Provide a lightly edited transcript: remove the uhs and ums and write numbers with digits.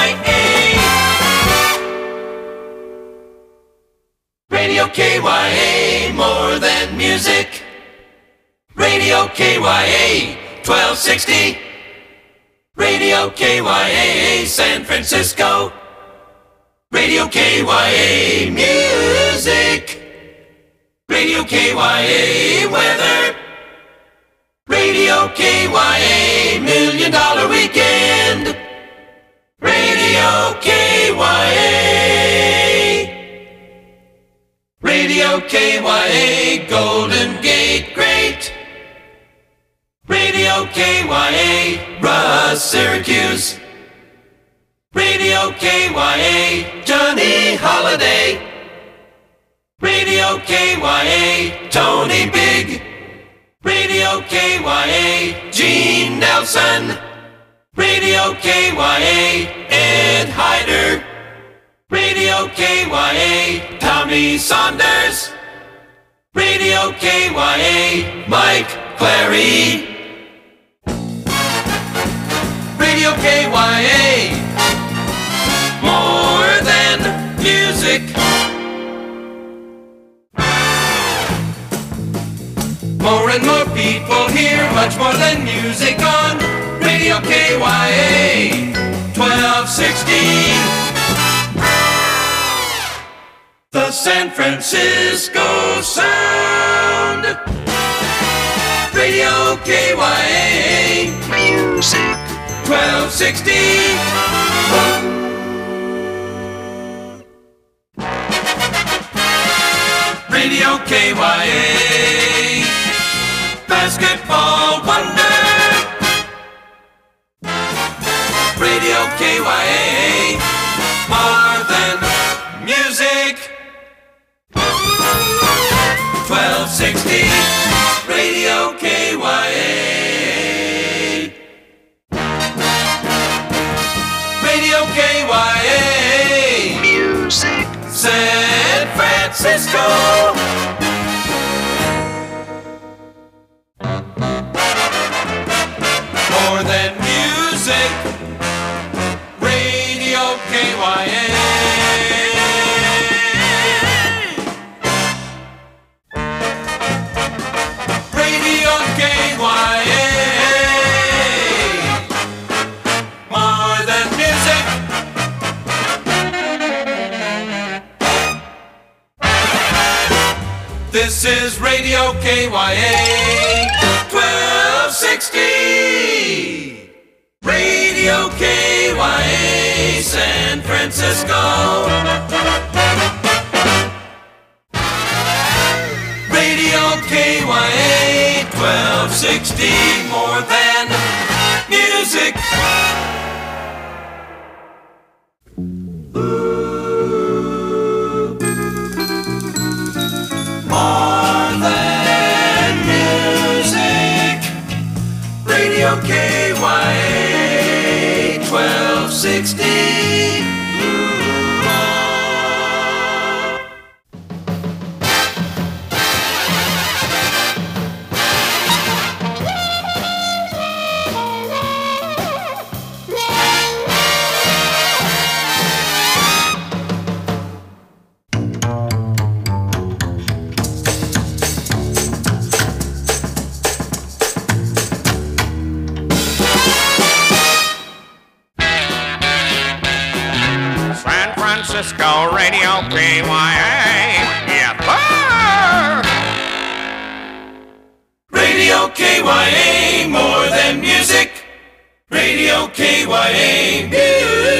Radio KYA, more than music. Radio KYA, 1260. Radio KYA, San Francisco. Radio KYA, music. Radio KYA, weather. Radio KYA, $1 Million Weekend. Radio KYA. Radio KYA, Golden Gate Great. Radio KYA, Russ, Syracuse. Radio KYA, Johnny Holiday. Radio KYA, Tony Big. Radio KYA, Gene Nelson. Radio KYA, Ed Hyder. Radio KYA, Tommy Saunders. Radio KYA, Mike Clary. Radio KYA, more than music. More and more people hear much more than music on Radio KYA 1260. The San Francisco Sound. Radio KYA Music 1260. Radio KYA Basketball Wonder. Radio KYA, more than music. 1260 Radio KYA. Radio KYA Music San Francisco. More than music. Radio KYA. Radio KYA. More than music. This is Radio KYA 1260. Radio KYA San Francisco. Radio KYA 1260, more than music. More than music. Radio KYA 1260. Francisco Radio KYA. Yeah. Radio KYA, more than music. Radio KYA, music.